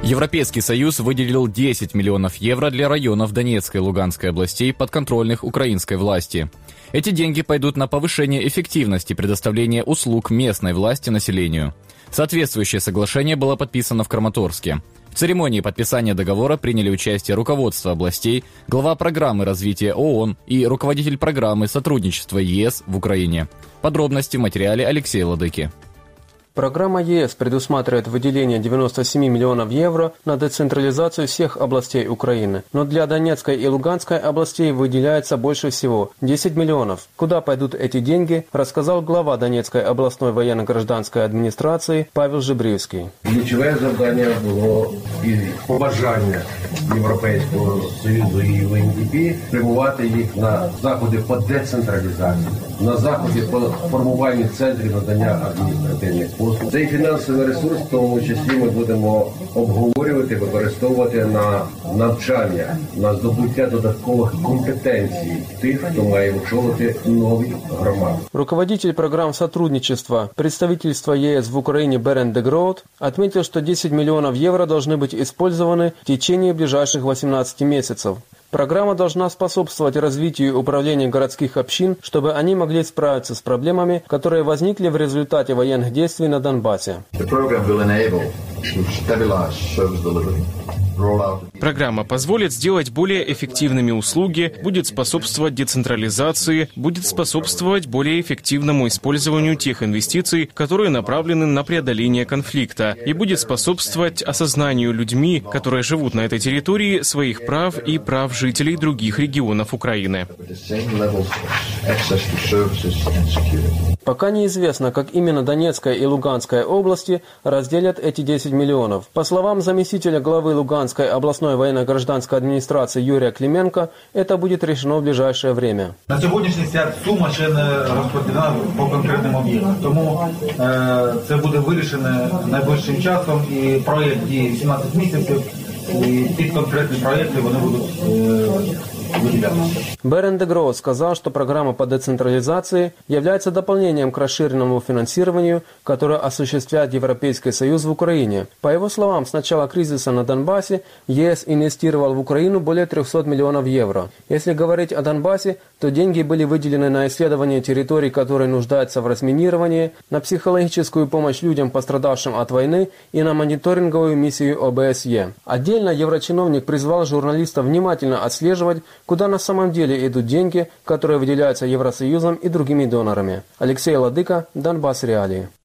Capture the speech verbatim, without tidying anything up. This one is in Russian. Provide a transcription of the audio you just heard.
Европейский Союз выделил десять миллионов евро для районов Донецкой и Луганской областей, подконтрольных украинской власти. Эти деньги пойдут на повышение эффективности предоставления услуг местной власти населению. Соответствующее соглашение было подписано в Краматорске. В церемонии подписания договора приняли участие руководство областей, глава программы развития ООН и руководитель программы сотрудничества ЕС в Украине. Подробности в материале Алексея Ладыки. Программа ЕС предусматривает выделение девяноста семи миллионов евро на децентрализацию всех областей Украины. Но для Донецкой и Луганской областей выделяется больше всего – десять миллионов. Куда пойдут эти деньги, рассказал глава Донецкой областной военно-гражданской администрации Павел Жебрівський. Ключове завдання було і побажання Європейського Союзу і В Н Д П спрямувати їх на заходи по децентралізації, на заходи по формуванню центрів надання адміністративних послуг. Цей фінансовий ресурс, в тому числі, ми будемо обговорювати, використовувати на навчання, на здобуття додаткових компетенцій тих, хто має очолити нові громади. Руководитель программ сотрудничества представительства ЕС в Украине Берен де Гроот отметил, что десять миллионов евро должны быть использованы в течение ближайших восемнадцати месяцев. Программа должна способствовать развитию управления городских общин, чтобы они могли справиться с проблемами, которые возникли в результате военных действий на Донбассе. Программа позволит сделать более эффективными услуги, будет способствовать децентрализации, будет способствовать более эффективному использованию тех инвестиций, которые направлены на преодоление конфликта, и будет способствовать осознанию людьми, которые живут на этой территории, своих прав и прав жителей других регионов Украины. Пока неизвестно, как именно Донецкая и Луганская области разделят эти десять миллионов. По словам заместителя главы Луганской областной военно-гражданской администрации Юрия Клименко, это будет решено в ближайшее время. На сьогоднішній ця сума ще не розподілена по конкретним об'єктам. Тому е, це буде вирішено найближчим часом, і проєкт діє сімнадцять місяців, і під конкретні проєкти вони будуть е, Берен де Гроот сказал, что программа по децентрализации является дополнением к расширенному финансированию, которое осуществляет Европейский Союз в Украине. По его словам, с начала кризиса на Донбассе ЕС инвестировал в Украину более трехсот миллионов евро. Если говорить о Донбассе, то деньги были выделены на исследование территорий, которые нуждаются в разминировании, на психологическую помощь людям, пострадавшим от войны, и на мониторинговую миссию О Бэ С Е. Отдельно еврочиновник призвал журналистов внимательно отслеживать, куда на самом деле идут деньги, которые выделяются Евросоюзом и другими донорами. Алексей Ладыка, Донбасс Реалии.